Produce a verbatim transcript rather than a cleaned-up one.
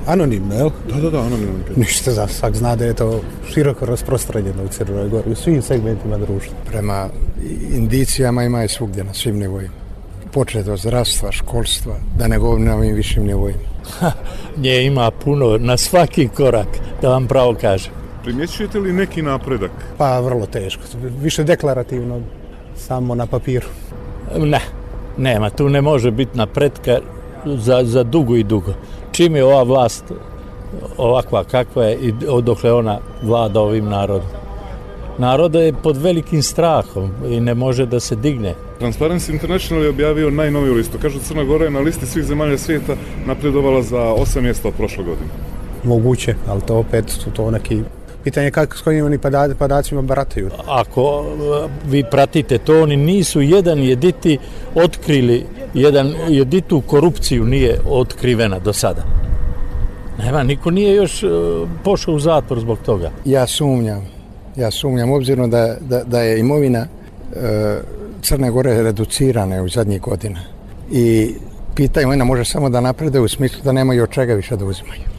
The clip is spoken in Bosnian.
Anonimno, jel? Da, da, da, anonimno. Ništa, za svak zna da je to široko rasprostranjeno u Crnoj Gori, u svim segmentima društva. Prema indicijama ima je svugdje na svim nivoima. Počet od zdravstva, školstva, da ne govorim na ovim višim nivoima. Nje ima puno, na svaki korak, da vam pravo kažem. Primjećujete li neki napredak? Pa vrlo teško, više deklarativno, samo na papiru. Ne, nema, tu ne može biti napretka za, za dugo i dugo. Čim je ova vlast ovakva kakva je i odakle ona vlada ovim narodom. Narod je pod velikim strahom i ne može da se digne. Transparency International je objavio najnoviju listu. Kažu Crna Gora je na listi svih zemalja svijeta napredovala za osam mjesta od prošle godine. Moguće, ali to opet su to neki... Pitanje kako s kojim oni podacima barataju. Ako vi pratite to, oni nisu jedan jediti otkrili, jedan jeditu korupciju nije otkrivena do sada. Nema, niko nije još pošao u zatvor zbog toga. Ja sumnjam, ja sumnjam, obzirom da, da, da je imovina e, Crne Gore reducirana u zadnjih godina. I pitanje, ona može samo da naprede u smislu da nemaju od čega više da uzimaju.